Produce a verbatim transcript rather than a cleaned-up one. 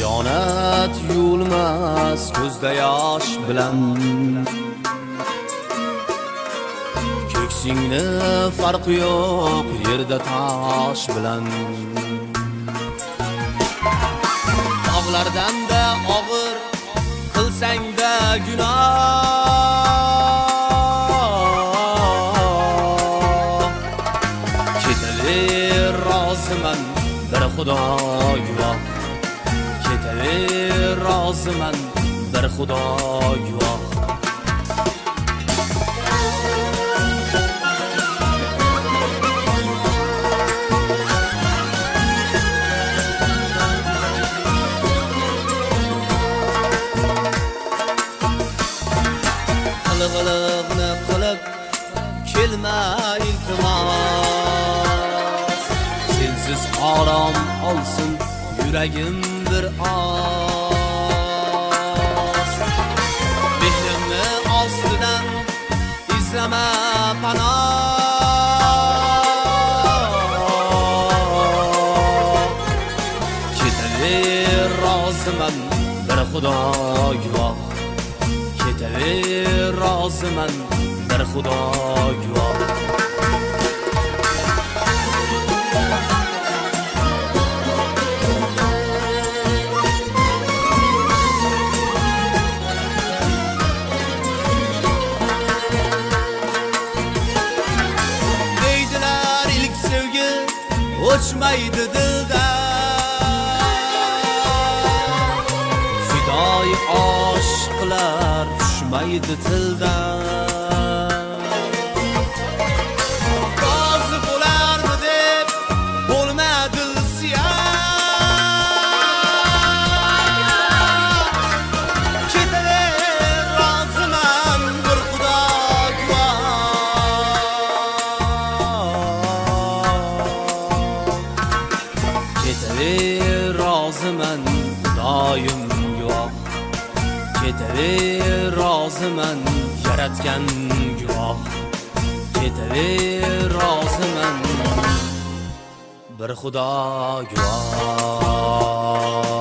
xiyonat yulmas ko'zda yosh bilan ko'ksingni farqi yo'q yerda tosh bilan tog'lardan da og'ir qilsang da gunoh ketaver roziman bir xudo guvoh ketaver roziman bir xudo guvoh Qilg'iliqni qilib kelma iltimos sensiz orom olsin yuragim bir oz mehrimni ostidan izlama panoh ketaver roziman bir xudo guvoh ketaver roziman bir xudo guvoh deydilar ilk sevgi o'chmaydi dildan fidoyi oshqlar tushmaydi tildan rozi bo'larmi deb bo'lmadi isyon ketaver roziman bir xudo guvoh ketaver roziman xudoyim guvoh ketaver roziman yaratgan guvoh ketaver roziman bir xudo guvoh